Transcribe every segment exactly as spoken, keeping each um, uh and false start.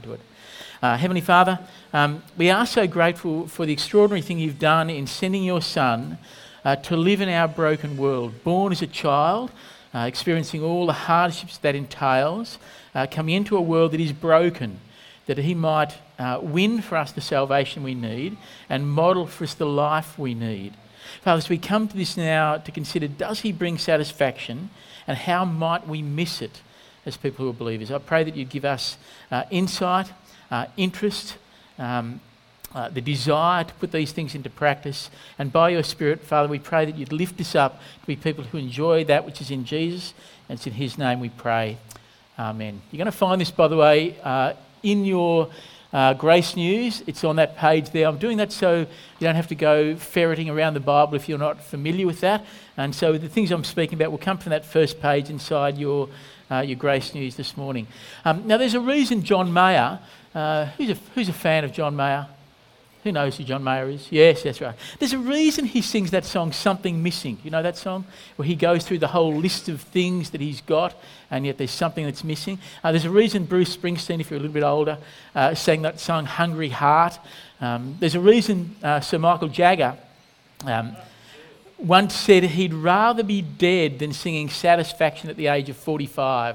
to it. Uh, Heavenly Father, um, we are so grateful for the extraordinary thing you've done in sending your Son uh, to live in our broken world, born as a child, uh, experiencing all the hardships that entails, uh, coming into a world that is broken, that he might uh, win for us the salvation we need and model for us the life we need. Father, as we come to this now to consider, does he bring satisfaction, and how might we miss it as people who are believers? I pray that you'd give us uh, insight, uh, interest, um, uh, the desire to put these things into practice. And by your Spirit, Father, we pray that you'd lift us up to be people who enjoy that which is in Jesus. And it's in his name we pray. Amen. You're going to find this, by the way, uh, in your uh, Grace News. It's on that page there. I'm doing that so you don't have to go ferreting around the Bible if you're not familiar with that. And so the things I'm speaking about will come from that first page inside your uh, your Grace News this morning. Um, now, there's a reason John Mayer, uh, who's, a, who's a fan of John Mayer? Who knows who John Mayer is? Yes, that's right. There's a reason he sings that song, Something Missing. You know that song? Where he goes through the whole list of things that he's got, and yet there's something that's missing. Uh, there's a reason Bruce Springsteen, if you're a little bit older, uh, sang that song, Hungry Heart. Um, there's a reason uh, Sir Michael Jagger um, once said he'd rather be dead than singing Satisfaction at the age of forty-five.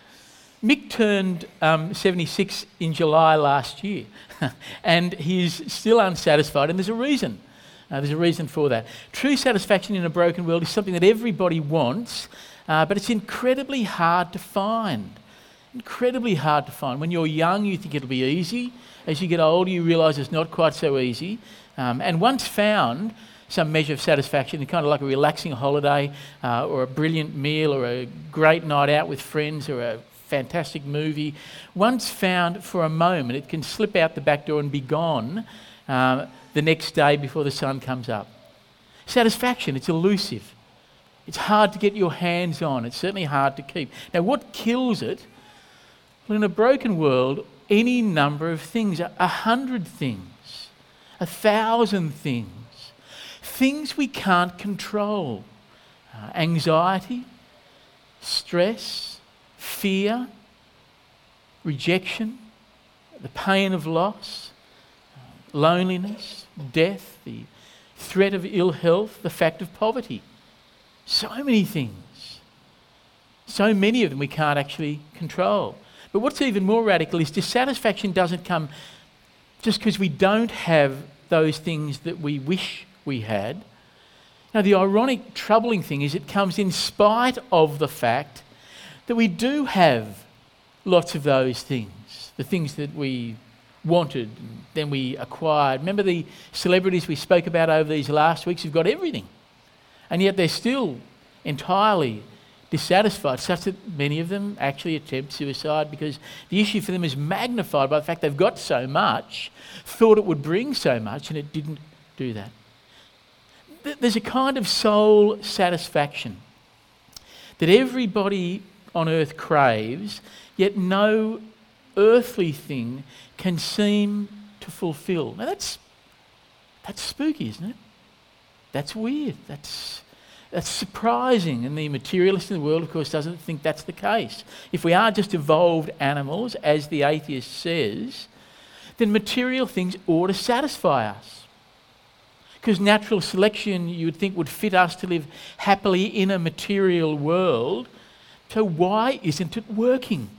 Mick turned um, seventy-six in July last year, and he's still unsatisfied, and there's a reason. Uh, there's a reason for that. True satisfaction in a broken world is something that everybody wants, uh, but it's incredibly hard to find. Incredibly hard to find. When you're young, you think it'll be easy. As you get older, you realise it's not quite so easy. Um, and once found, some measure of satisfaction, kind of like a relaxing holiday, uh, or a brilliant meal, or a great night out with friends, or a fantastic movie. Once found for a moment, it can slip out the back door and be gone uh, the next day before the sun comes up. Satisfaction, it's elusive. It's hard to get your hands on. It's certainly hard to keep. Now, what kills it? Well, in a broken world, any number of things, a hundred things, a thousand things, things we can't control. Uh, anxiety, stress, fear, rejection, the pain of loss, loneliness, death, the threat of ill health, the fact of poverty. So many things. So many of them we can't actually control. But what's even more radical is dissatisfaction doesn't come just because we don't have those things that we wish we had. Now, the ironic, troubling thing is it comes in spite of the fact that we do have lots of those things, the things that we wanted and then we acquired. Remember the celebrities we spoke about over these last weeks who've got everything, and yet they're still entirely dissatisfied, such that many of them actually attempt suicide because the issue for them is magnified by the fact they've got so much, thought it would bring so much, and it didn't do that. There's a kind of soul satisfaction that everybody on earth craves, yet no earthly thing can seem to fulfill. Now that's that's spooky, isn't it? That's weird. That's that's surprising. And the materialist in the world, of course, doesn't think that's the case. If we are just evolved animals, as the atheist says, then material things ought to satisfy us. Because natural selection, you would think, would fit us to live happily in a material world. So why isn't it working?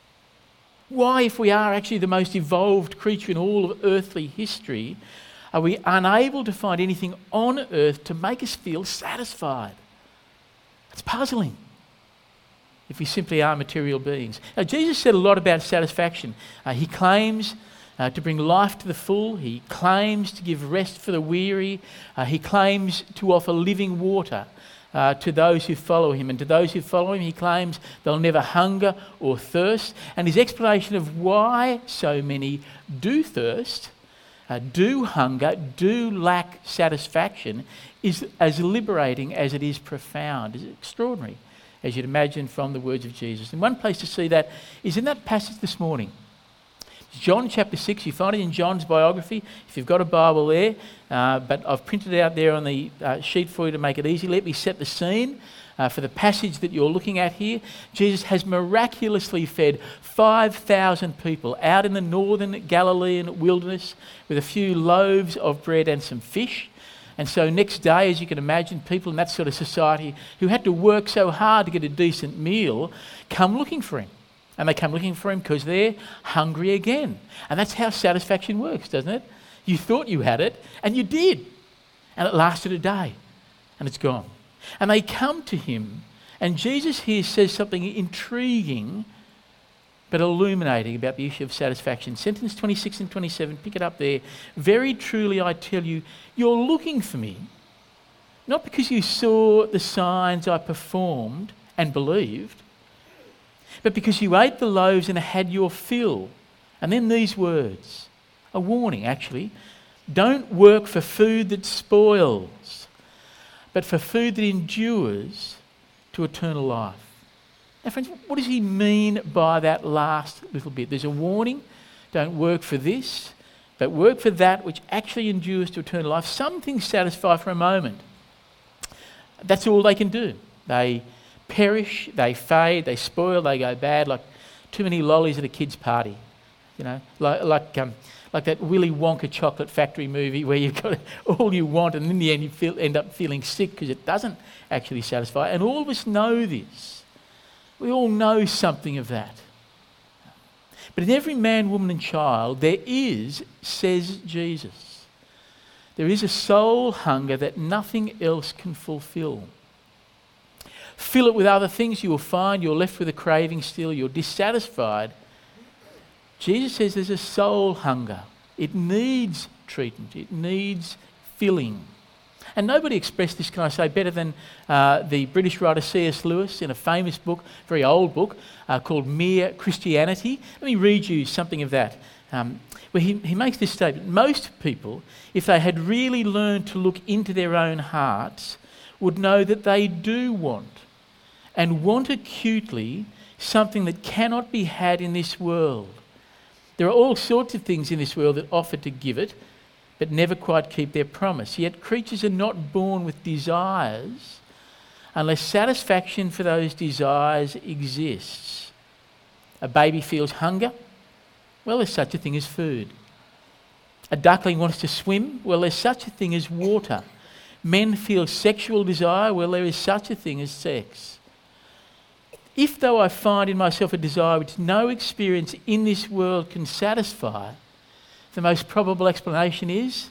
Why, if we are actually the most evolved creature in all of earthly history, are we unable to find anything on earth to make us feel satisfied? It's puzzling if we simply are material beings. Now, Jesus said a lot about satisfaction. Uh, he claims uh, to bring life to the full. He claims to give rest for the weary. Uh, he claims to offer living water Uh, to those who follow him. And to those who follow him, he claims they'll never hunger or thirst. And his explanation of why so many do thirst, uh, do hunger, do lack satisfaction is as liberating as it is profound. It's extraordinary, as you'd imagine from the words of Jesus. And one place to see that is in that passage this morning. John chapter six, you find it in John's biography, if you've got a Bible there, uh, but I've printed it out there on the uh, sheet for you to make it easy. Let me set the scene. uh, for the passage that you're looking at here, Jesus has miraculously fed five thousand people out in the northern Galilean wilderness with a few loaves of bread and some fish. And so next day, as you can imagine, people in that sort of society who had to work so hard to get a decent meal come looking for him. And they come looking for him because they're hungry again. And that's how satisfaction works, doesn't it? You thought you had it, and you did. And it lasted a day, and it's gone. And they come to him, and Jesus here says something intriguing but illuminating about the issue of satisfaction. Sentence twenty-six and twenty-seven, pick it up there. Very truly I tell you, you're looking for me, not because you saw the signs I performed and believed, but because you ate the loaves and had your fill. And then these words, a warning actually, don't work for food that spoils, but for food that endures to eternal life. Now friends, what does he mean by that last little bit? There's a warning, don't work for this, but work for that which actually endures to eternal life. Some things satisfy for a moment. That's all they can do. They perish, they fade, they spoil, they go bad, like too many lollies at a kid's party. You know, like like um, like that Willy Wonka chocolate factory movie where you've got all you want and in the end you feel, end up feeling sick because it doesn't actually satisfy. And all of us know this. We all know something of that. But in every man, woman and child, there is, says Jesus, there is a soul hunger that nothing else can fulfill. Fill it with other things, you will find you're left with a craving still, you're dissatisfied. Jesus says there's a soul hunger. It needs treatment. It needs filling. And nobody expressed this, can I say, better than uh, the British writer C S Lewis in a famous book, very old book, uh, called Mere Christianity. Let me read you something of that. Um, where he, he makes this statement. Most people, if they had really learned to look into their own hearts, would know that they do want, and want acutely, something that cannot be had in this world. There are all sorts of things in this world that offer to give it, but never quite keep their promise. Yet creatures are not born with desires unless satisfaction for those desires exists. A baby feels hunger. Well, there's such a thing as food. A duckling wants to swim. Well, there's such a thing as water. Men feel sexual desire. Well, there is such a thing as sex. If though I find in myself a desire which no experience in this world can satisfy, the most probable explanation is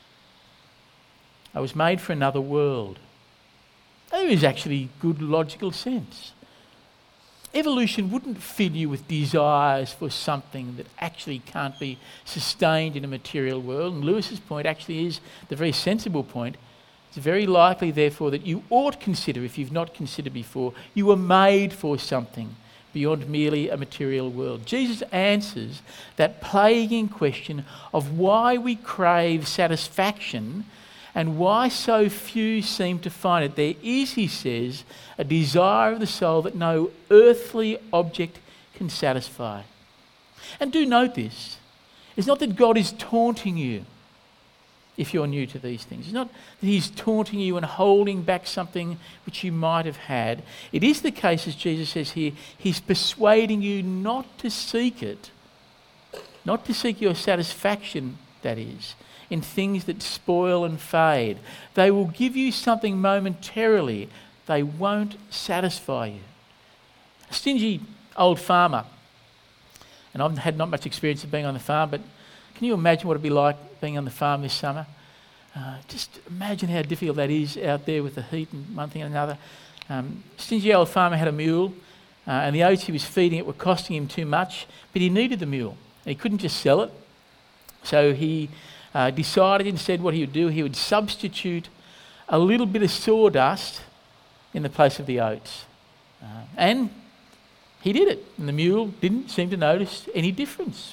I was made for another world. There is actually good logical sense. Evolution wouldn't fill you with desires for something that actually can't be sustained in a material world. And Lewis's point actually is the very sensible point. It's very likely, therefore, that you ought consider, if you've not considered before, you were made for something beyond merely a material world. Jesus answers that plaguing question of why we crave satisfaction and why so few seem to find it. There is, he says, a desire of the soul that no earthly object can satisfy. And do note this. It's not that God is taunting you if you're new to these things. It's not that he's taunting you and holding back something which you might have had. It is the case, as Jesus says here, he's persuading you not to seek it, not to seek your satisfaction, that is, in things that spoil and fade. They will give you something momentarily. They won't satisfy you. A stingy old farmer, and I've had not much experience of being on the farm, but can you imagine what it'd be like being on the farm this summer? Uh, just imagine how difficult that is out there with the heat and one thing and another. Um, stingy old farmer had a mule, uh, and the oats he was feeding it were costing him too much, but he needed the mule. And he couldn't just sell it. So he uh, decided instead what he would do, he would substitute a little bit of sawdust in the place of the oats. Uh, and he did it. And the mule didn't seem to notice any difference.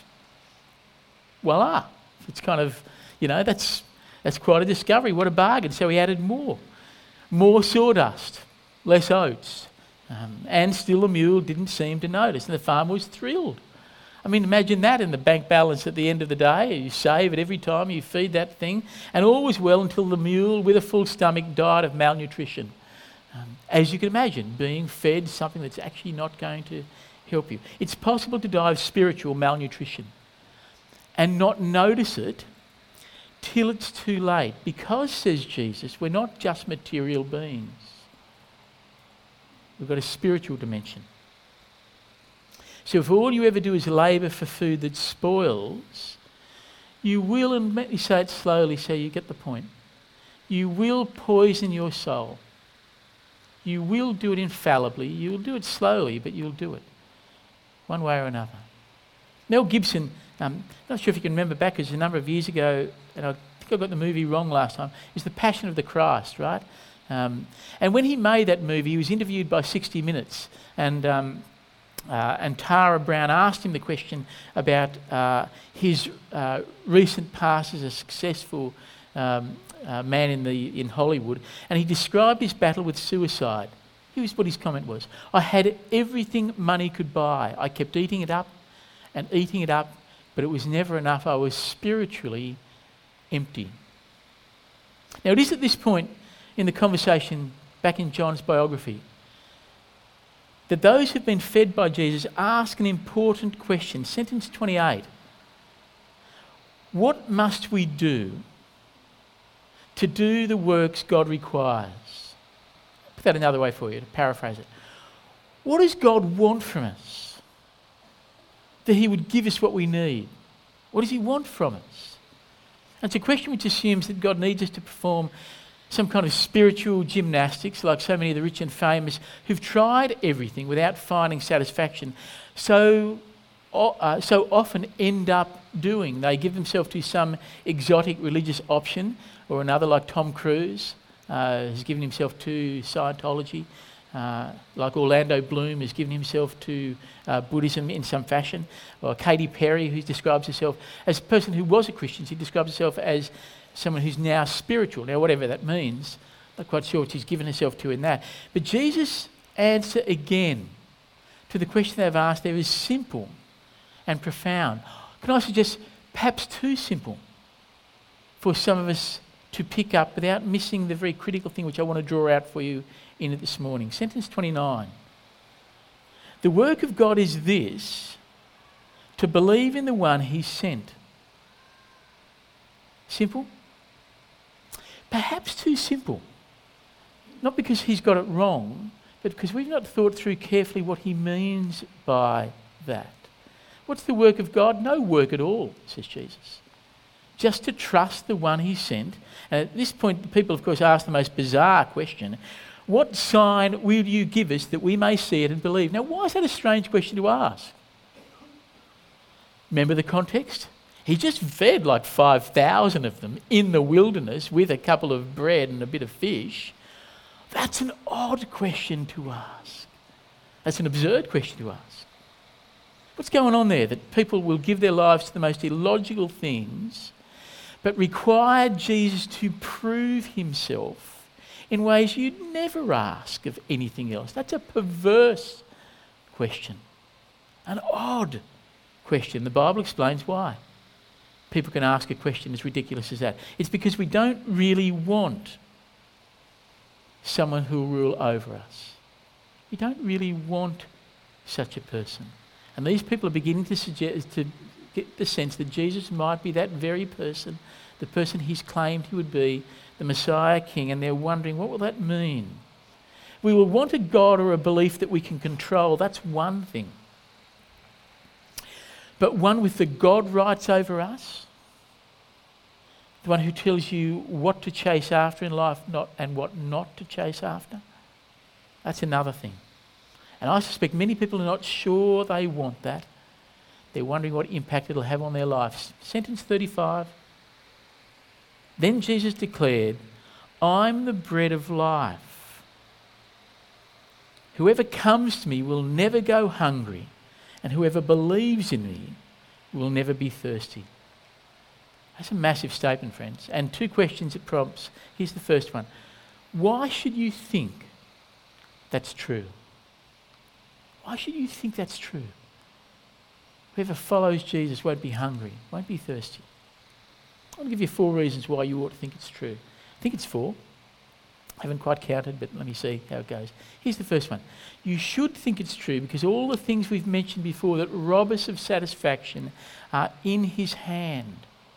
Voila. It's kind of, you know, that's that's quite a discovery. What a bargain. So he added more. More sawdust, less oats. Um, and still the mule didn't seem to notice. And the farmer was thrilled. I mean, imagine that in the bank balance at the end of the day. You save it every time you feed that thing. And all was well until the mule with a full stomach died of malnutrition. Um, as you can imagine, being fed something that's actually not going to help you. It's possible to die of spiritual malnutrition and not notice it till it's too late. Because, says Jesus, we're not just material beings. We've got a spiritual dimension. So if all you ever do is labour for food that spoils, you will, and let me say it slowly so you get the point, you will poison your soul. You will do it infallibly. You'll do it slowly, but you'll do it one way or another. Mel Gibson, um, not sure if you can remember back, it was a number of years ago, and I think I got the movie wrong last time, it was The Passion of the Christ, right? Um, and when he made that movie, he was interviewed by sixty minutes, and um, uh, and Tara Brown asked him the question about uh, his uh, recent past as a successful um, uh, man in the in Hollywood, and he described his battle with suicide. Here's what his comment was: "I had everything money could buy. I kept eating it up and eating it up, but it was never enough. I was spiritually empty." Now, it is at this point in the conversation, back in John's biography, that those who've been fed by Jesus ask an important question. Sentence twenty-eight. What must we do to do the works God requires? Put that another way for you, to paraphrase it. What does God want from us that he would give us what we need? What does he want from us? And it's a question which assumes that God needs us to perform some kind of spiritual gymnastics, like so many of the rich and famous who've tried everything without finding satisfaction, so, uh, so often end up doing. They give themselves to some exotic religious option or another, like Tom Cruise uh, has given himself to Scientology, uh, like Orlando Bloom has given himself to uh, Buddhism in some fashion, or Katy Perry, who describes herself as a person who was a Christian. She describes herself as someone who's now spiritual. Now, whatever that means, not quite sure what she's given herself to in that. But Jesus' answer again to the question they've asked there is simple and profound. Can I suggest perhaps too simple for some of us to pick up without missing the very critical thing which I want to draw out for you in it this morning. Sentence twenty-nine. The work of God is this, to believe in the one he sent. Simple? Perhaps too simple. Not because he's got it wrong, but because we've not thought through carefully what he means by that. What's the work of God? No work at all, says Jesus. Just to trust the one he sent. And at this point, the people, of course, ask the most bizarre question: what sign will you give us that we may see it and believe? Now, why is that a strange question to ask? Remember the context? He just fed like five thousand of them in the wilderness with a couple of bread and a bit of fish. That's an odd question to ask. That's an absurd question to ask. What's going on there? That people will give their lives to the most illogical things, but require Jesus to prove himself in ways you'd never ask of anything else. That's a perverse question. An odd question. The Bible explains why people can ask a question as ridiculous as that. It's because we don't really want someone who will rule over us. We don't really want such a person. And these people are beginning to suggest, to get the sense that Jesus might be that very person, the person he's claimed he would be, the Messiah King, and they're wondering, what will that mean? We will want a God or a belief that we can control. That's one thing. But one with the God rights over us, the one who tells you what to chase after in life not, and what not to chase after, that's another thing. And I suspect many people are not sure they want that. They're wondering what impact it'll have on their lives. Sentence thirty-five. Then Jesus declared, I'm the bread of life. Whoever comes to me will never go hungry, and whoever believes in me will never be thirsty. That's a massive statement, friends. And two questions it prompts. Here's the first one. Why should you think that's true? Why should you think that's true? Whoever follows Jesus won't be hungry, won't be thirsty. I want to give you four reasons why you ought to think it's true. I think it's four. haven't quite counted, but let me see how it goes. Here's the first one. You should think it's true because all the things we've mentioned before that rob us of satisfaction are in his hand.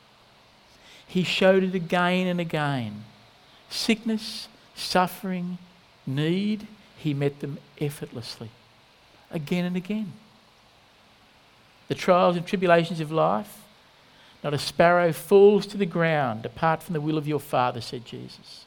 He showed it again and again. Sickness, suffering, need, he met them effortlessly. Again and again. The trials and tribulations of life, not a sparrow falls to the ground apart from the will of your Father, said Jesus.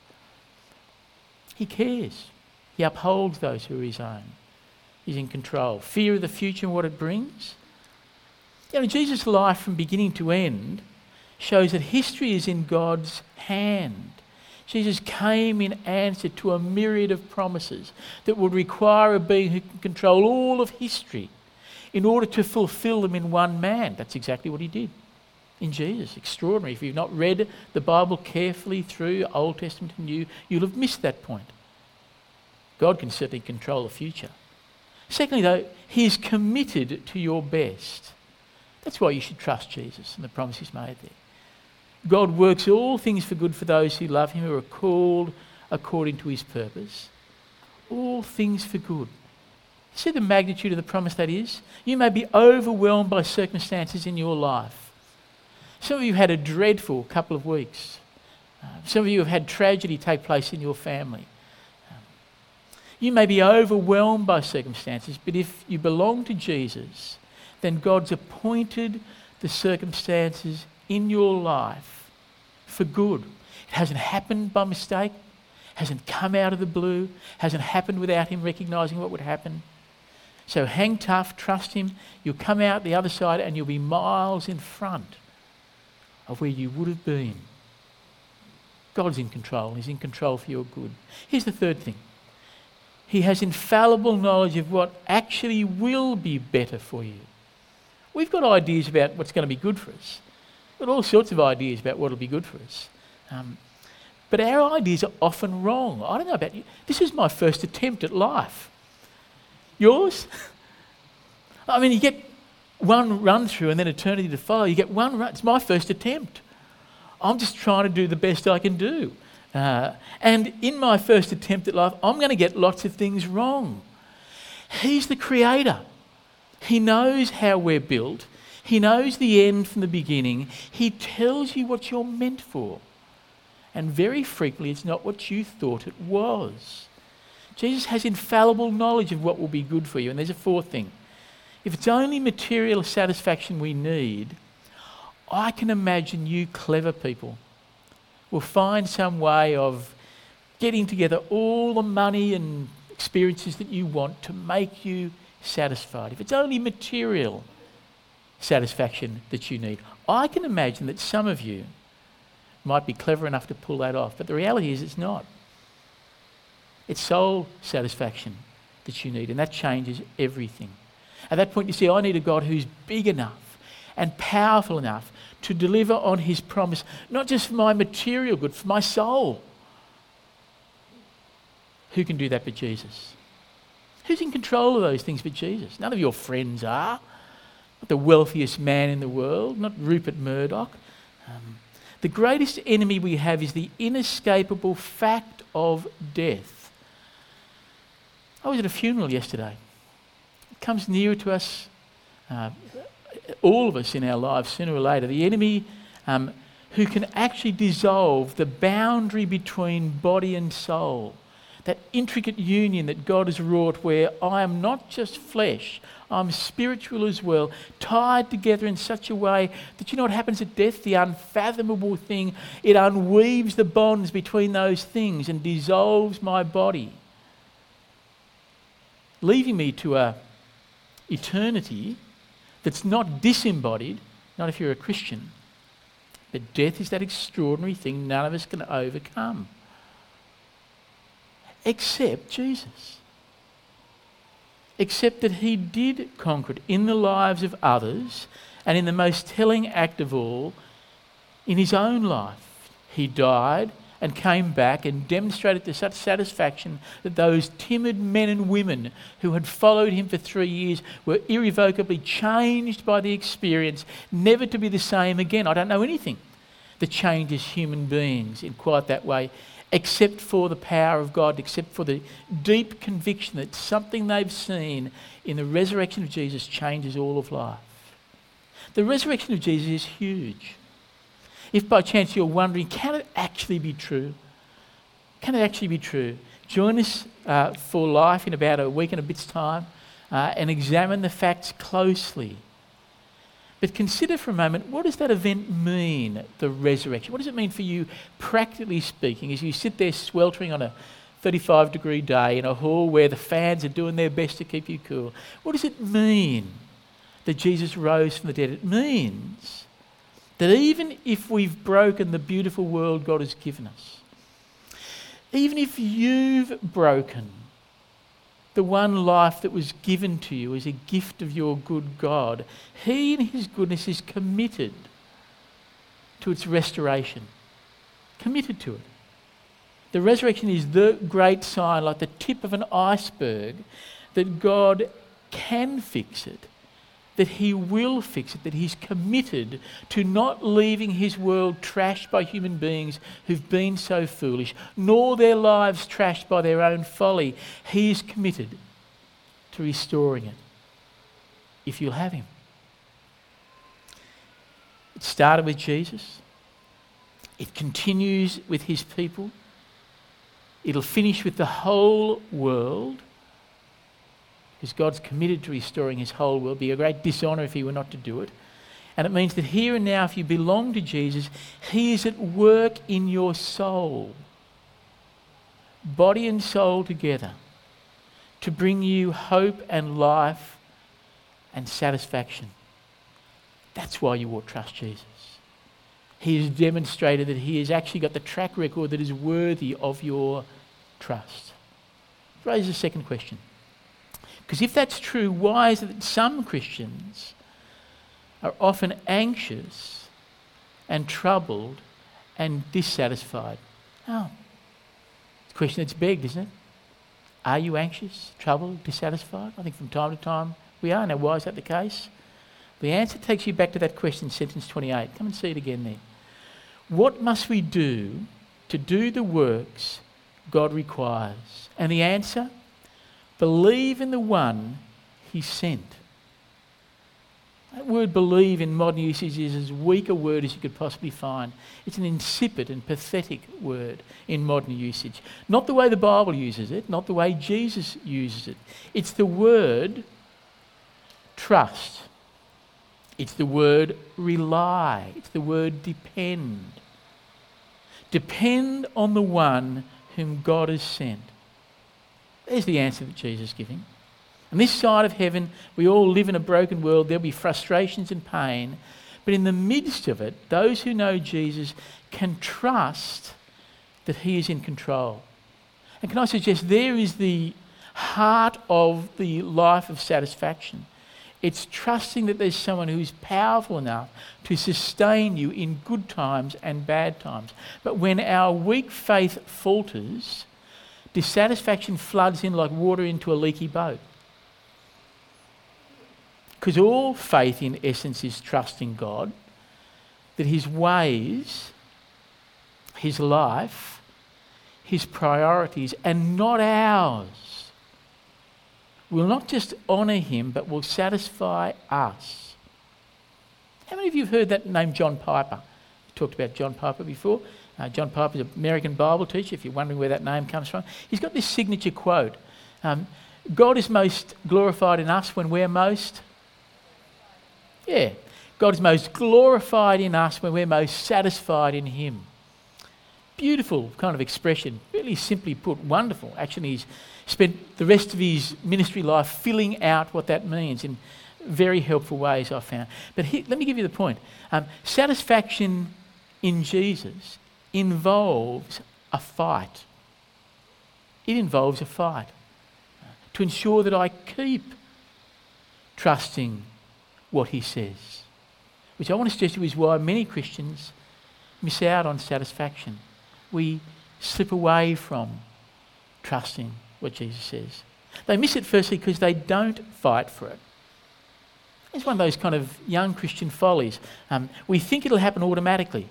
He cares. He upholds those who are his own. He's in control. Fear of the future and what it brings. You know, Jesus' life from beginning to end shows that history is in God's hand. Jesus came in answer to a myriad of promises that would require a being who can control all of history in order to fulfill them in one man. That's exactly what he did in Jesus. Extraordinary. If you've not read the Bible carefully through Old Testament and New, you'll have missed that point. God can certainly control the future. Secondly, though, he is committed to your best. That's why you should trust Jesus and the promise he's made there. God works all things for good for those who love him, who are called according to his purpose. All things for good. See the magnitude of the promise that is? You may be overwhelmed by circumstances in your life. Some of you had a dreadful couple of weeks. Uh, some of you have had tragedy take place in your family. Um, you may be overwhelmed by circumstances, but if you belong to Jesus, then God's appointed the circumstances in your life for good. It hasn't happened by mistake, hasn't come out of the blue, hasn't happened without him recognising what would happen. So hang tough, trust him. You'll come out the other side and you'll be miles in front of where you would have been. God's in control. He's in control for your good. Here's the third thing. He has infallible knowledge of what actually will be better for you. We've got ideas about what's going to be good for us. We've got all sorts of ideas about what will be good for us. Um, but our ideas are often wrong. I don't know about you. This is my first attempt at life. Yours? I mean, you get one run through and then eternity to follow. You get one run. It's my first attempt. I'm just trying to do the best I can do. Uh, and in my first attempt at life, I'm going to get lots of things wrong. He's the creator. He knows how we're built. He knows the end from the beginning. He tells you what you're meant for. And very frequently, it's not what you thought it was. Jesus has infallible knowledge of what will be good for you. And there's a fourth thing. If it's only material satisfaction we need, I can imagine you clever people will find some way of getting together all the money and experiences that you want to make you satisfied. If it's only material satisfaction that you need, I can imagine that some of you might be clever enough to pull that off. But the reality is it's not. It's soul satisfaction that you need, and that changes everything. At that point, you see, I need a God who's big enough and powerful enough to deliver on his promise, not just for my material good, for my soul. Who can do that but Jesus? Who's in control of those things but Jesus? None of your friends are. Not the wealthiest man in the world, not Rupert Murdoch. Um, the greatest enemy we have is the inescapable fact of death. I was at a funeral yesterday. It comes nearer to us, uh, all of us in our lives, sooner or later. The enemy um, who can actually dissolve the boundary between body and soul, that intricate union that God has wrought where I am not just flesh, I'm spiritual as well, tied together in such a way that you know what happens at death? The unfathomable thing, it unweaves the bonds between those things and dissolves my body, leaving me to a eternity that's not disembodied, not if you're a Christian, but death is that extraordinary thing none of us can overcome. Except Jesus. Except that he did conquer it in the lives of others, and in the most telling act of all, in his own life. He died and came back and demonstrated to such satisfaction that those timid men and women who had followed him for three years were irrevocably changed by the experience, never to be the same again. I don't know anything that changes human beings in quite that way, except for the power of God, except for the deep conviction that something they've seen in the resurrection of Jesus changes all of life. The resurrection of Jesus is huge. If by chance you're wondering, can it actually be true? Can it actually be true? Join us uh, for life in about a week and a bit's time uh, and examine the facts closely. But consider for a moment, what does that event mean, the resurrection? What does it mean for you, practically speaking, as you sit there sweltering on a thirty-five degree day in a hall where the fans are doing their best to keep you cool? What does it mean that Jesus rose from the dead? It means that even if we've broken the beautiful world God has given us, even if you've broken the one life that was given to you as a gift of your good God, He in His goodness is committed to its restoration. Committed to it. The resurrection is the great sign, like the tip of an iceberg, that God can fix it, that He will fix it, that He's committed to not leaving His world trashed by human beings who've been so foolish, nor their lives trashed by their own folly. He is committed to restoring it, if you'll have Him. It started with Jesus. It continues with His people. It'll finish with the whole world, because God's committed to restoring His whole world. It'd be a great dishonour if He were not to do it. And it means that here and now, if you belong to Jesus, He is at work in your soul, body and soul together, to bring you hope and life and satisfaction. That's why you ought to trust Jesus. He has demonstrated that He has actually got the track record that is worthy of your trust. Raise a second question. Because if that's true, why is it that some Christians are often anxious and troubled and dissatisfied? Oh, it's a question that's begged, isn't it? Are you anxious, troubled, dissatisfied? I think from time to time we are. Now, why is that the case? The answer takes you back to that question, sentence twenty-eight. Come and see it again there. What must we do to do the works God requires? And the answer? Believe in the one He sent. That word believe in modern usage is as weak a word as you could possibly find. It's an insipid and pathetic word in modern usage. Not the way the Bible uses it, not the way Jesus uses it. It's the word trust. It's the word rely. It's the word depend. Depend on the one whom God has sent. There's the answer that Jesus is giving. On this side of heaven, we all live in a broken world. There'll be frustrations and pain. But in the midst of it, those who know Jesus can trust that He is in control. And can I suggest there is the heart of the life of satisfaction. It's trusting that there's someone who's powerful enough to sustain you in good times and bad times. But when our weak faith falters, dissatisfaction floods in like water into a leaky boat. Because all faith in essence is trusting God, that His ways, His life, His priorities, and not ours, will not just honour Him, but will satisfy us. How many of you have heard that name John Piper? We talked about John Piper before. Uh, John Piper is an American Bible teacher, if you're wondering where that name comes from. He's got this signature quote. Um, God is most glorified in us when we're most... Yeah. God is most glorified in us when we're most satisfied in Him. Beautiful kind of expression. Really simply put, wonderful. Actually, he's spent the rest of his ministry life filling out what that means in very helpful ways, I've found. But he, let me give you the point. Um, satisfaction in Jesus involves a fight. It involves a fight to ensure that I keep trusting what He says, which I want to suggest to you is why many Christians miss out on satisfaction. We slip away from trusting what Jesus says. They miss it firstly because they don't fight for it. It's one of those kind of young Christian follies. Um, we think it'll happen automatically.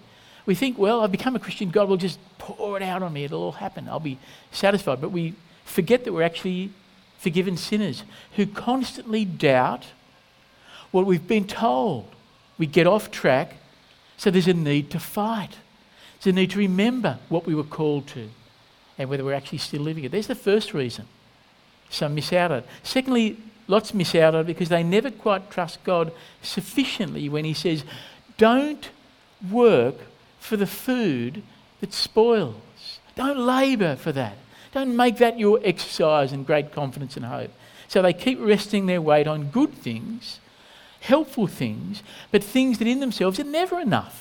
We think, well, I've become a Christian, God will just pour it out on me, it'll all happen, I'll be satisfied. But we forget that we're actually forgiven sinners who constantly doubt what we've been told. We get off track, so there's a need to fight. There's a need to remember what we were called to and whether we're actually still living it. There's the first reason. Some miss out on it. Secondly, lots miss out on it because they never quite trust God sufficiently when he says, don't work for the food that spoils. Don't labour for that. Don't make that your exercise and great confidence and hope. So they keep resting their weight on good things, helpful things, but things that in themselves are never enough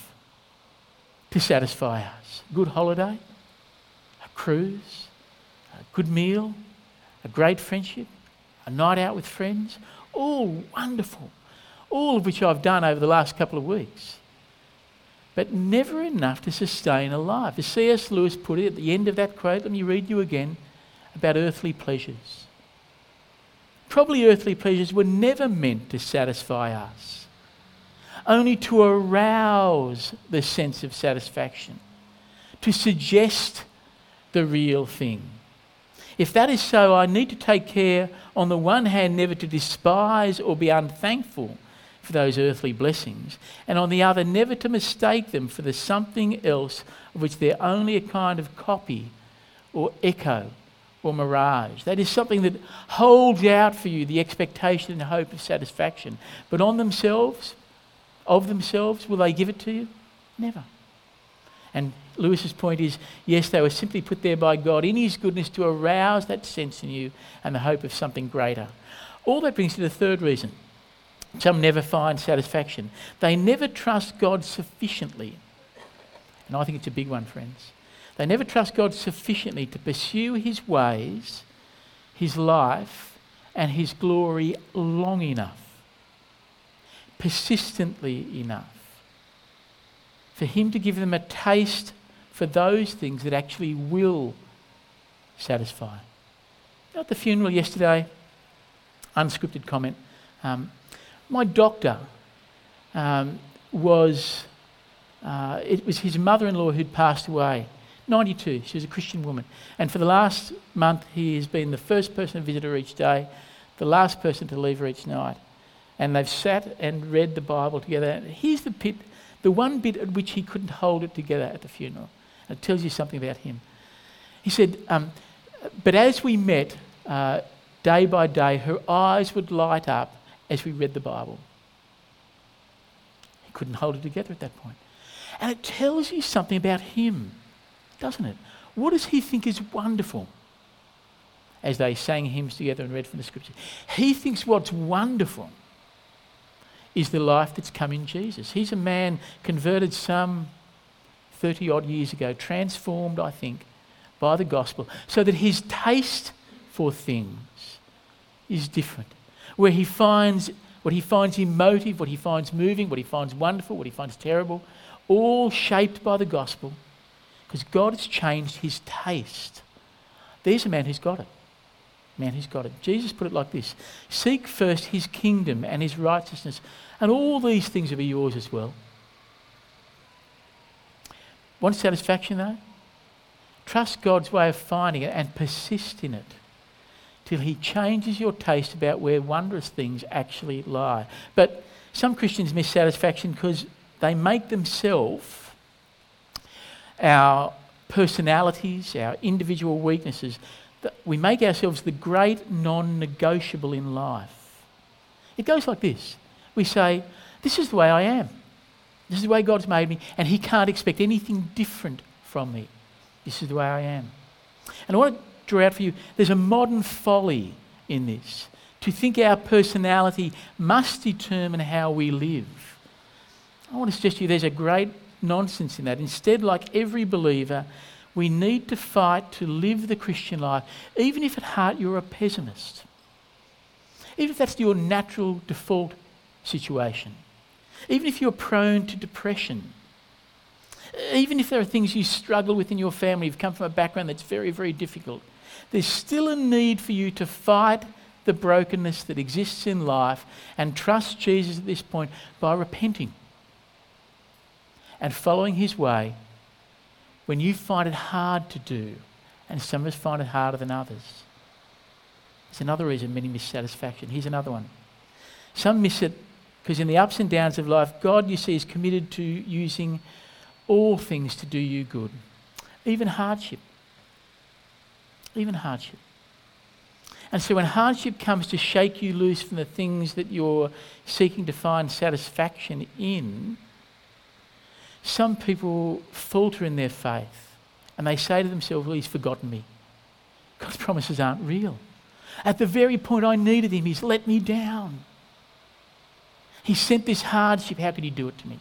to satisfy us. A good holiday, a cruise, a good meal, a great friendship, a night out with friends, all wonderful, all of which I've done over the last couple of weeks. But never enough to sustain a life. As C S Lewis put it at the end of that quote, let me read you again, about earthly pleasures. Probably earthly pleasures were never meant to satisfy us, only to arouse the sense of satisfaction, to suggest the real thing. If that is so, I need to take care, on the one hand, never to despise or be unthankful for those earthly blessings, and on the other, never to mistake them for the something else of which they're only a kind of copy or echo or mirage. That is something that holds out for you the expectation and hope of satisfaction. But on themselves, of themselves, will they give it to you? Never. And Lewis's point is, yes, they were simply put there by God in his goodness to arouse that sense in you and the hope of something greater. All that brings to the third reason. Some never find satisfaction. They never trust God sufficiently. And I think it's a big one, friends. They never trust God sufficiently to pursue his ways, his life, and his glory long enough, persistently enough, for him to give them a taste for those things that actually will satisfy. At the funeral yesterday, unscripted comment, um, my doctor um, was, uh, it was his mother-in-law who'd passed away, ninety-two, she was a Christian woman. And for the last month, he has been the first person to visit her each day, the last person to leave her each night. And they've sat and read the Bible together. And here's the bit, the one bit at which he couldn't hold it together at the funeral. And it tells you something about him. He said, um, but as we met uh, day by day, her eyes would light up as we read the Bible. He couldn't hold it together at that point. And it tells you something about him, doesn't it? What does he think is wonderful? As they sang hymns together and read from the scripture. He thinks what's wonderful is the life that's come in Jesus. He's a man converted some thirty odd years ago, transformed, I think, by the gospel, so that his taste for things is different. Where he finds what he finds emotive, what he finds moving, what he finds wonderful, what he finds terrible, all shaped by the gospel, because God has changed his taste. There's a man who's got it. Man who's got it. Jesus put it like this: seek first his kingdom and his righteousness, and all these things will be yours as well. Want satisfaction though? Trust God's way of finding it and persist in it till he changes your taste about where wondrous things actually lie. But some Christians miss satisfaction because they make themselves, our personalities, our individual weaknesses, we make ourselves the great non-negotiable in life. It goes like this. We say, this is the way I am. This is the way God's made me, and he can't expect anything different from me. This is the way I am. And I want to draw out for you, there's a modern folly in this, to think our personality must determine how we live. I want to suggest to you there's a great nonsense in that. Instead, like every believer, we need to fight to live the Christian life, even if at heart you're a pessimist. Even if that's your natural default situation. Even if you're prone to depression. Even if there are things you struggle with in your family, you've come from a background that's very, very difficult. There's still a need for you to fight the brokenness that exists in life and trust Jesus at this point by repenting and following his way when you find it hard to do, and some of us find it harder than others. It's another reason many miss satisfaction. Here's another one. Some miss it because in the ups and downs of life, God, you see, is committed to using all things to do you good, even hardship. Even hardship. And so when hardship comes to shake you loose from the things that you're seeking to find satisfaction in, some people falter in their faith and they say to themselves, well, he's forgotten me. God's promises aren't real. At the very point I needed him, he's let me down. He sent this hardship, how could he do it to me?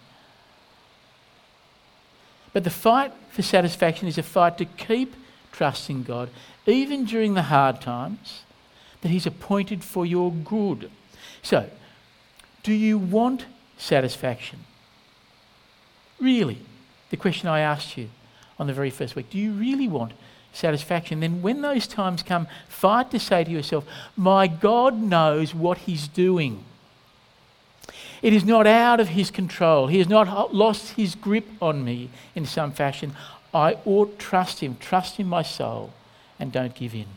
But the fight for satisfaction is a fight to keep trusting God, even during the hard times, that he's appointed for your good. So, do you want satisfaction? Really? The question I asked you on the very first week. Do you really want satisfaction? Then when those times come, fight to say to yourself, my God knows what he's doing. It is not out of his control. He has not lost his grip on me in some fashion. I ought trust him, trust in my soul, and don't give in.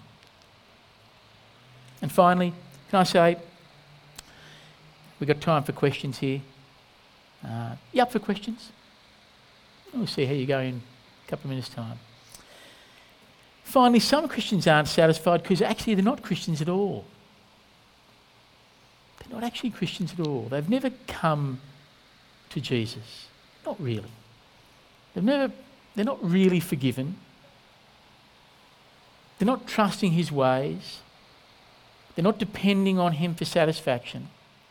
And finally, can I say, we've got time for questions here. Uh, you up for questions? We'll see how you go in a couple of minutes' time. Finally, some Christians aren't satisfied because actually they're not Christians at all. They're not actually Christians at all. They've never come to Jesus. Not really. They've never, they're not really forgiven. They're not trusting his ways. They're not depending on him for satisfaction.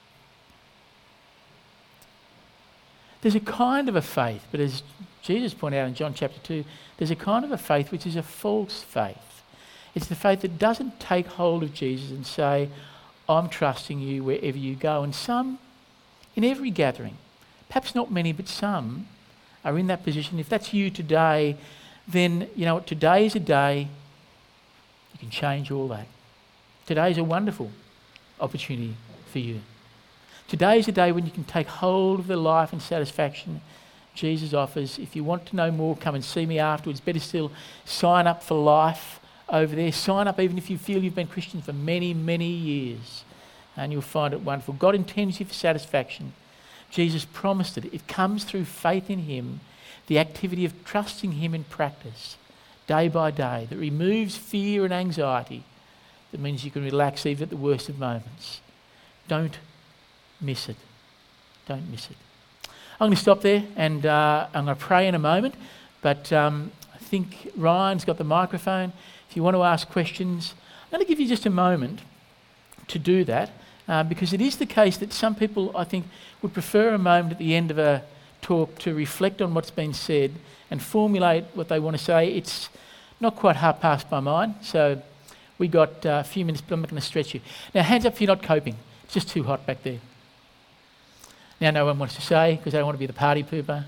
There's a kind of a faith, but as Jesus pointed out in John chapter two, there's a kind of a faith which is a false faith. It's the faith that doesn't take hold of Jesus and say, I'm trusting you wherever you go. And some, in every gathering, perhaps not many, but some are in that position. If that's you today, then you know what, today is a day you can change all that. Today is a wonderful opportunity for you. Today is a day when you can take hold of the life and satisfaction Jesus offers. If you want to know more, come and see me afterwards. Better still, sign up for life over there. Sign up even if you feel you've been Christian for many, many years, and you'll find it wonderful. God intends you for satisfaction. Jesus promised it. It comes through faith in him, the activity of trusting him in practice, day by day, that removes fear and anxiety. That means you can relax even at the worst of moments. Don't miss it. Don't miss it. I'm going to stop there and uh, I'm going to pray in a moment, but um, I think Ryan's got the microphone. If you want to ask questions, I'm going to give you just a moment to do that, uh, because it is the case that some people, I think, would prefer a moment at the end of a talk to reflect on what's been said and formulate what they want to say. It's not quite half past my mind, so we got uh, a few minutes, but I'm not going to stretch you. Now, hands up if you're not coping. It's just too hot back there. Now, no one wants to say because they don't want to be the party pooper.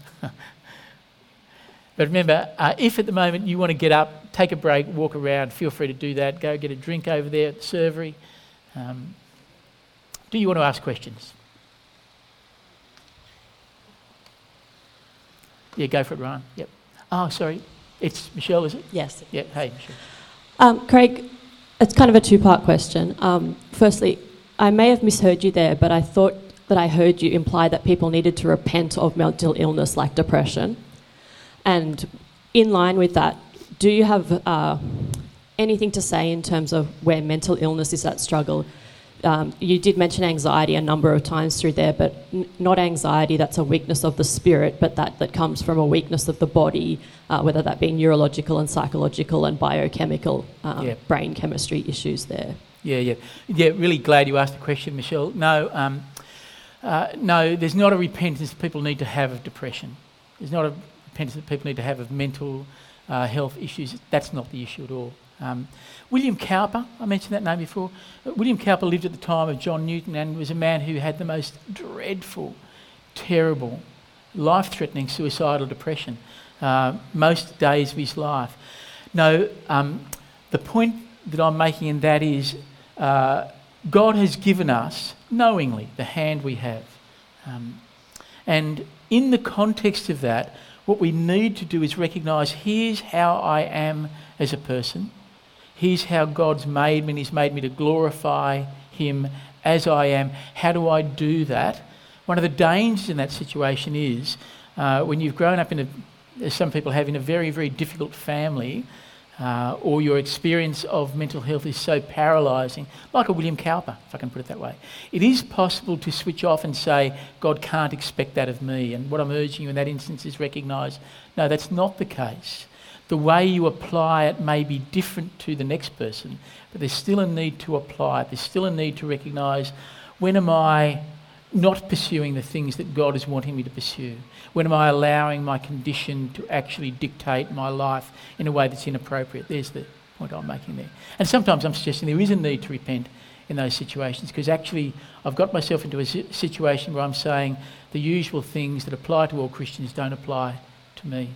But remember, uh, if at the moment you want to get up, take a break, walk around, feel free to do that. Go get a drink over there at the servery. Um, do you want to ask questions? Yeah, go for it, Ryan. Yep. Oh, sorry. It's Michelle, is it? Yes. Yep. Hey, Michelle. Um, Craig, it's kind of a two-part question. Um, firstly, I may have misheard you there, but I thought that I heard you imply that people needed to repent of mental illness like depression. And in line with that, do you have uh, anything to say in terms of where mental illness is at struggle? Um, you did mention anxiety a number of times through there, but n- not anxiety that's a weakness of the spirit, but that, that comes from a weakness of the body, uh, whether that be neurological and psychological and biochemical um, yeah. brain chemistry issues there. Yeah, yeah. Yeah, really glad you asked the question, Michelle. No, um, uh, no, there's not a repentance people need to have of depression. There's not a repentance that people need to have of mental uh, health issues. That's not the issue at all. Um, William Cowper, I mentioned that name before. Uh, William Cowper lived at the time of John Newton and was a man who had the most dreadful, terrible, life-threatening suicidal depression uh, most days of his life. No, um, the point that I'm making in that is uh, God has given us, knowingly, the hand we have. Um, and in the context of that, what we need to do is recognise, here's how I am as a person. Here's how God's made me, and he's made me to glorify him as I am. How do I do that? One of the dangers in that situation is uh, when you've grown up in a, as some people have, in a very, very difficult family, uh, or your experience of mental health is so paralysing, like a William Cowper, if I can put it that way. It is possible to switch off and say, God can't expect that of me. And what I'm urging you in that instance is recognise, no, that's not the case. The way you apply it may be different to the next person, but there's still a need to apply it. There's still a need to recognise, when am I not pursuing the things that God is wanting me to pursue? When am I allowing my condition to actually dictate my life in a way that's inappropriate? There's the point I'm making there. And sometimes I'm suggesting there is a need to repent in those situations, because actually I've got myself into a situation where I'm saying the usual things that apply to all Christians don't apply to me.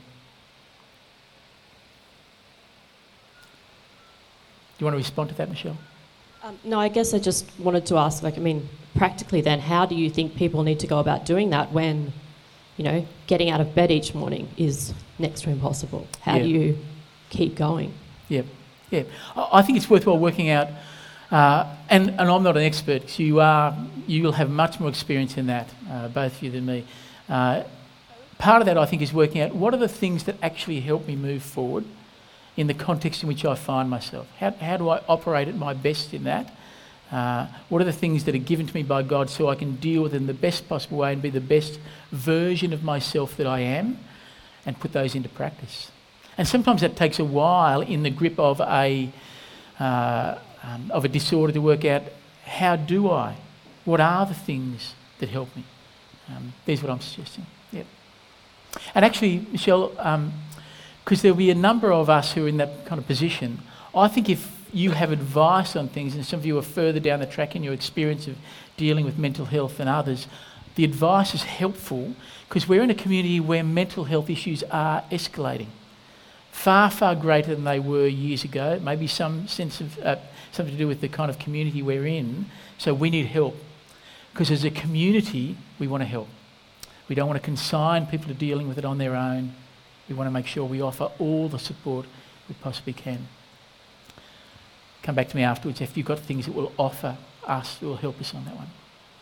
Do you want to respond to that, Michelle? Um, no, I guess I just wanted to ask, like, I mean, practically then, how do you think people need to go about doing that when, you know, getting out of bed each morning is next to impossible? How yeah. do you keep going? Yeah, yeah. I, I think it's worthwhile working out, uh, and, and I'm not an expert, because you are, you will have much more experience in that, uh, both of you, than me. Uh, part of that, I think, is working out what are the things that actually help me move forward in the context in which I find myself. How, how do I operate at my best in that? Uh, what are the things that are given to me by God so I can deal with them in the best possible way and be the best version of myself that I am, and put those into practice? And sometimes that takes a while in the grip of a uh, um, of a disorder to work out, how do I? What are the things that help me? Um, there's what I'm suggesting. Yep. And actually, Michelle, um, because there'll be a number of us who are in that kind of position. I think if you have advice on things, and some of you are further down the track in your experience of dealing with mental health than others, the advice is helpful, because we're in a community where mental health issues are escalating. Far, far greater than they were years ago. Maybe some sense of, uh, something to do with the kind of community we're in. So we need help. Because as a community, we want to help. We don't want to consign people to dealing with it on their own. We want to make sure we offer all the support we possibly can. Come back to me afterwards if you've got things that will offer us, that will help us on that one.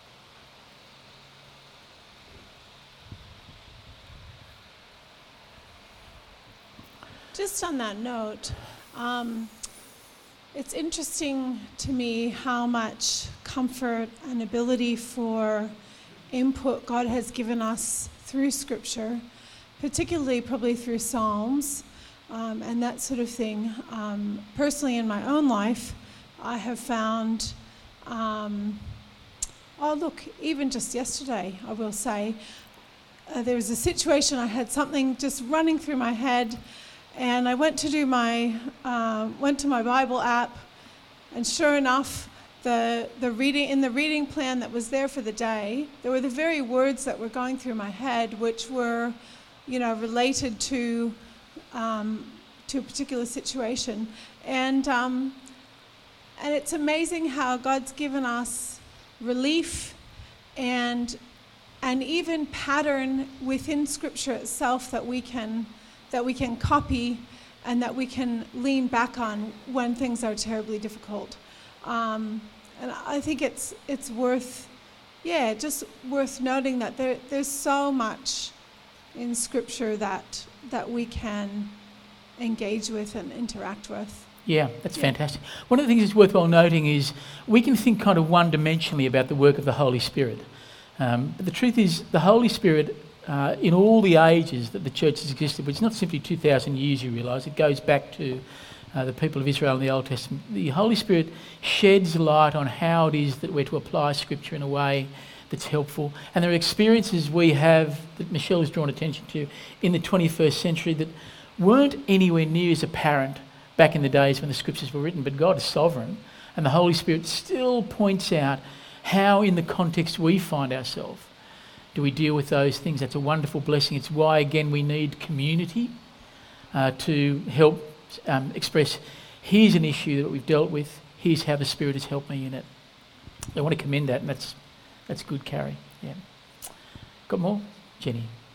Just on that note, um, it's interesting to me how much comfort and ability for input God has given us through Scripture, particularly probably through Psalms um, and that sort of thing. Um, personally, in my own life, I have found, um, oh look, even just yesterday, I will say, uh, there was a situation, I had something just running through my head, and I went to do my, uh, went to my Bible app, and sure enough, the the reading in the reading plan that was there for the day, there were the very words that were going through my head, which were, you know, related to um, to a particular situation, and um, and it's amazing how God's given us relief and and even pattern within Scripture itself that we can that we can copy and that we can lean back on when things are terribly difficult. Um, and I think it's it's worth, yeah, just worth noting that there there's so much in Scripture that that we can engage with and interact with. Yeah, that's Yeah. fantastic. One of the things that's worthwhile noting is we can think kind of one-dimensionally about the work of the Holy Spirit. Um, but the truth is the Holy Spirit, uh, in all the ages that the church has existed, which is not simply two thousand years, you realise, it goes back to uh, the people of Israel in the Old Testament. The Holy Spirit sheds light on how it is that we're to apply Scripture in a way that's helpful. And there are experiences we have that Michelle has drawn attention to in the twenty-first century that weren't anywhere near as apparent back in the days when the Scriptures were written, but God is sovereign, and the Holy Spirit still points out how in the context we find ourselves do we deal with those things. That's a wonderful blessing. It's why, again, we need community uh, to help um, express, here's an issue that we've dealt with, here's how the Spirit has helped me in it. I want to commend that, and that's that's good, Carrie. Yeah. Got more? Jenny.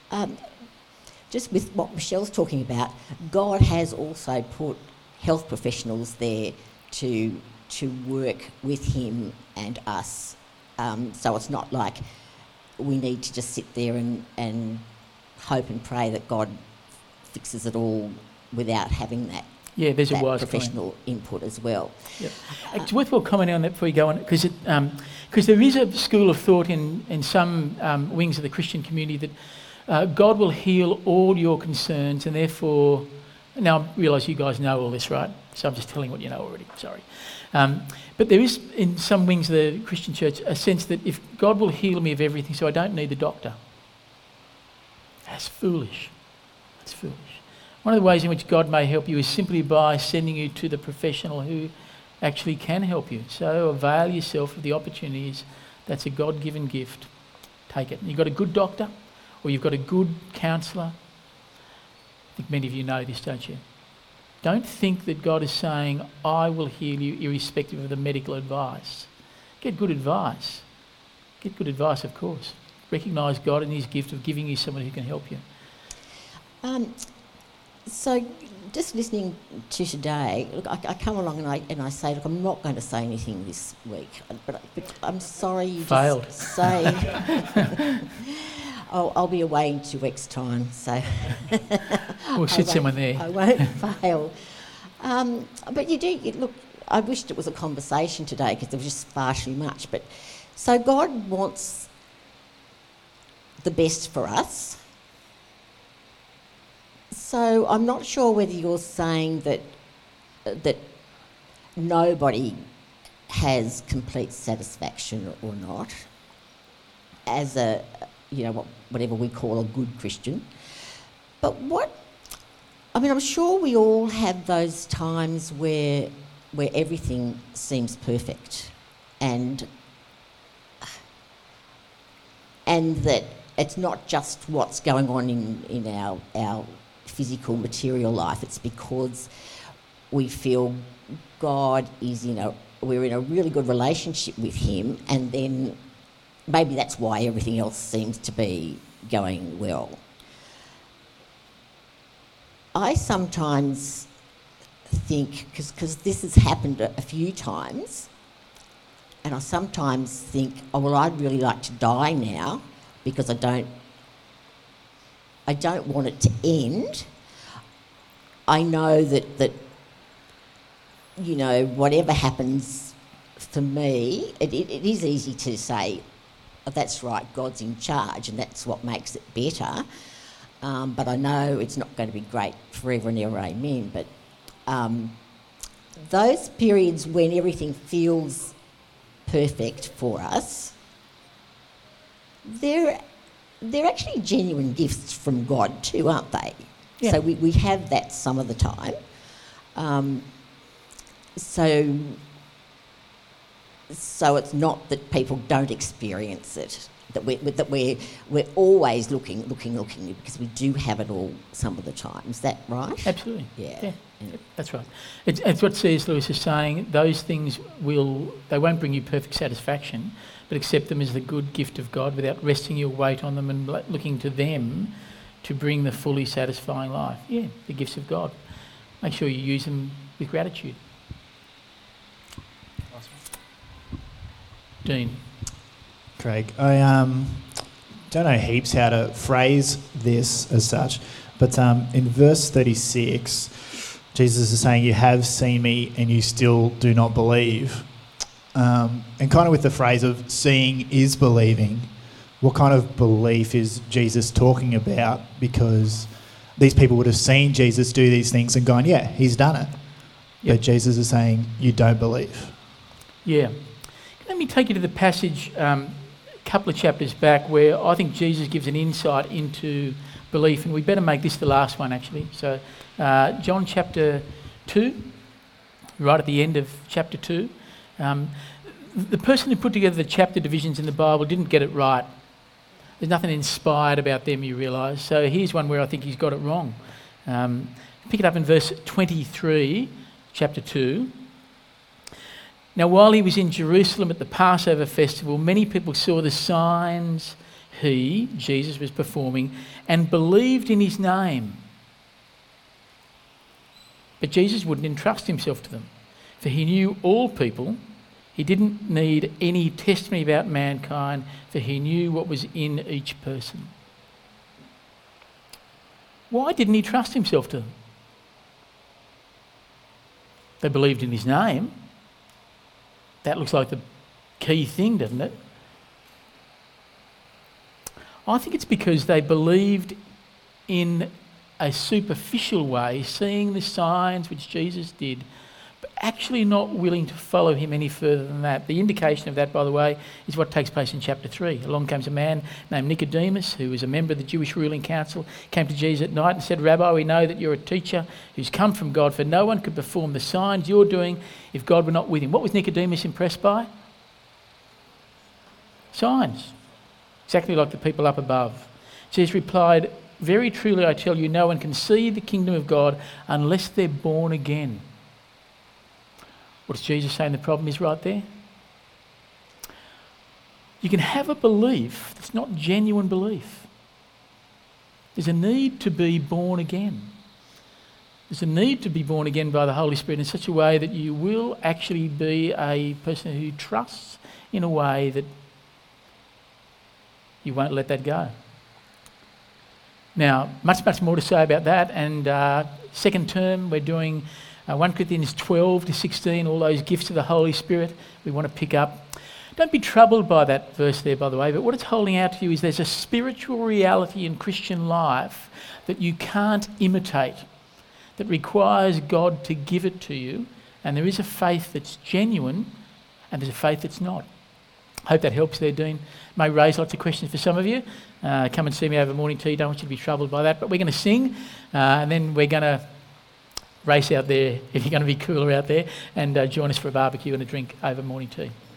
Um, just with what Michelle's talking about, God has also put health professionals there to to work with him and us. Um, so it's not like we need to just sit there and, and hope and pray that God fixes it all without having that, Yeah, there's that a wise professional input as well. Yep. It's worthwhile commenting on that before you go on, because um, there is a school of thought in, in some um, wings of the Christian community that uh, God will heal all your concerns, and therefore, now I realise you guys know all this, right? So I'm just telling what you know already, sorry. Um, but there is, in some wings of the Christian church, a sense that if God will heal me of everything, so I don't need the doctor. That's foolish. That's foolish. One of the ways in which God may help you is simply by sending you to the professional who actually can help you. So avail yourself of the opportunities. That's a God-given gift. Take it. You've got a good doctor, or you've got a good counsellor. I think many of you know this, don't you? Don't think that God is saying, I will heal you irrespective of the medical advice. Get good advice. Get good advice, of course. Recognise God and his gift of giving you someone who can help you. Um, so just listening to today, look, I, I come along and I and I say, look, I'm not going to say anything this week, but, I, but I'm sorry you Failed. just say... I'll, I'll be away in two weeks' time, so... We'll sit someone there. I won't fail. Um, but you do... You, look, I wished it was a conversation today because there was just far too much. But so God wants the best for us. So I'm not sure whether you're saying that uh, that nobody has complete satisfaction or not as a... you know, what, whatever we call a good Christian. But what, I mean, I'm sure we all have those times where where everything seems perfect and and that it's not just what's going on in, in our, our physical material life, it's because we feel God is in a, we're in a really good relationship with him, and then maybe that's why everything else seems to be going well. I sometimes think, because this has happened a, a few times, and I sometimes think, oh, well, I'd really like to die now because I don't, I don't want it to end. I know that, that you know, whatever happens for me, it, it, it is easy to say, that's right, God's in charge and that's what makes it better. Um, but I know it's not going to be great forever and ever, amen. But um, those periods when everything feels perfect for us, they're, they're actually genuine gifts from God too, aren't they? Yeah. So we, we have that some of the time. Um, so... So it's not that people don't experience it, that we're, that we're, we're always looking, looking, looking, because we do have it all some of the time. Is that right? Absolutely. Yeah. yeah. yeah. That's right. It's, it's what C S Lewis is saying. Those things will, they won't bring you perfect satisfaction, but accept them as the good gift of God without resting your weight on them and looking to them to bring the fully satisfying life. Yeah, the gifts of God. Make sure you use them with gratitude. Dean. Craig, I um, don't know heaps how to phrase this as such, but um, in verse thirty-six, Jesus is saying, you have seen me and you still do not believe. Um, and kind of with the phrase of seeing is believing, what kind of belief is Jesus talking about? Because these people would have seen Jesus do these things and gone, yeah, he's done it. Yep. But Jesus is saying, you don't believe. Yeah. Let me take you to the passage um, a couple of chapters back where I think Jesus gives an insight into belief, and we better make this the last one actually. So uh, John chapter two, right at the end of chapter two. Um, the person who put together the chapter divisions in the Bible didn't get it right. There's nothing inspired about them, you realise. So here's one where I think he's got it wrong. Um, pick it up in verse twenty-three, chapter two. Now, while he was in Jerusalem at the Passover festival, many people saw the signs, he, Jesus, was performing and believed in his name. But Jesus wouldn't entrust himself to them, for he knew all people. He didn't need any testimony about mankind, for he knew what was in each person. Why didn't he trust himself to them? They believed in his name. That looks like the key thing, doesn't it? I think it's because they believed in a superficial way, seeing the signs which Jesus did, but actually not willing to follow him any further than that. The indication of that, by the way, is what takes place in chapter three. Along comes a man named Nicodemus, who was a member of the Jewish ruling council, came to Jesus at night and said, "Rabbi, we know that you're a teacher who's come from God, for no one could perform the signs you're doing if God were not with him." What was Nicodemus impressed by? Signs. Exactly like the people up above. Jesus replied, "Very truly I tell you, no one can see the kingdom of God unless they're born again." What is Jesus saying the problem is right there? You can have a belief that's not genuine belief. There's a need to be born again. There's a need to be born again by the Holy Spirit in such a way that you will actually be a person who trusts in a way that you won't let that go. Now, much, much more to say about that. And uh, second term, we're doing uh, First Corinthians twelve to sixteen, all those gifts of the Holy Spirit we want to pick up. Don't be troubled by that verse there, by the way, but what it's holding out to you is there's a spiritual reality in Christian life that you can't imitate, that requires God to give it to you. And there is a faith that's genuine and there's a faith that's not. I hope that helps there, Dean. May raise lots of questions for some of you. Uh, come and see me over morning tea. Don't want you to be troubled by that. But we're going to sing uh, and then we're going to race out there if you're going to be cooler out there and uh, join us for a barbecue and a drink over morning tea.